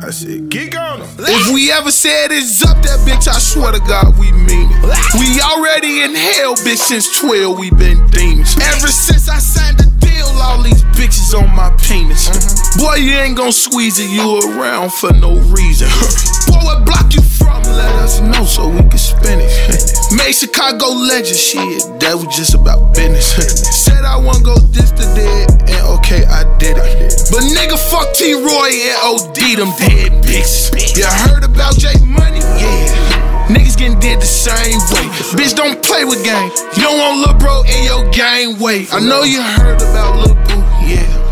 I said, geek on them. If we ever said it's up that bitch, I swear to God we mean it. We already in hell, bitch, since 12 we been demons. Ever since I signed the deal, all these bitches on my penis. Boy, you ain't gon' squeeze it, you around for no reason. Boy, what block you from? Let us know so we can spin it. Made Chicago legend, shit, that was just about business. Said I won't go this to dead, and okay, I did it. But nigga, fuck T-Roy and OD, them dead bitches. You heard about J Money? Yeah. Niggas getting dead the same way. Bitch, don't play with game. You don't want Lil Bro in your gang way. I know you heard about Lil Boo, yeah.